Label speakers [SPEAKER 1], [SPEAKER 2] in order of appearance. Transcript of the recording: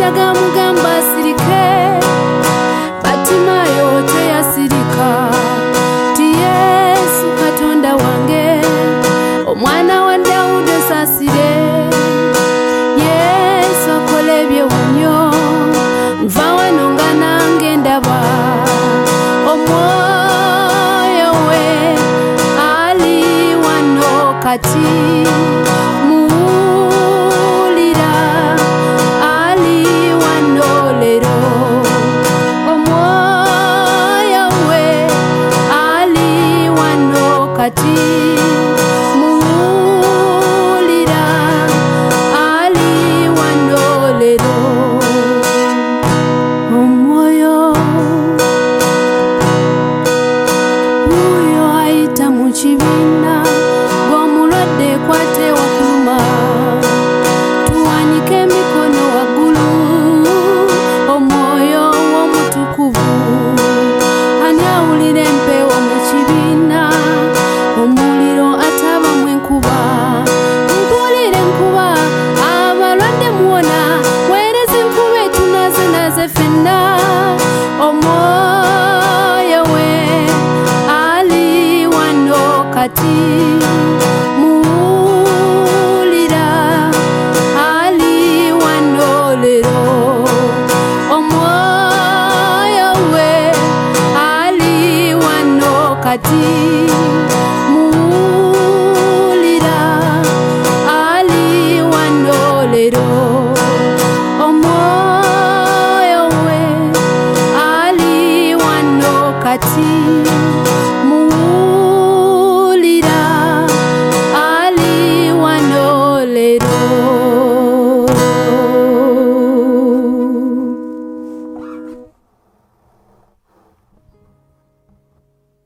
[SPEAKER 1] yajjaga mugamba asirike, Batimayo teyasirika. Ti Yesu Katonda wange, omwana wa Dawudi osasire. Yesu akola ebyewuunyo, nva wano nga nange ndaba. Omwoyo we ali wano kati, muwulira ali wano leero. Omwoyo we ali wano kati, muwulira ali wano leero. Omwoyo uyo ayita mu kibiina, ng'omulwadde kwate wakuluma. Tuwanike emikono waggulu, Omwoyo w'Omutukuvu. Ani awulira empewo mu kibiina, omuliro atabamu enkuba. Mpulira enkuba, abalwadde muwona, weereza enkuba etunazenaze ffenna. Omwoyo we ali wano kati, muwulira ali wano leero. Omwoyo we ali wano kati, muwulira ali wano leero. Omwoyo we ali wano kati.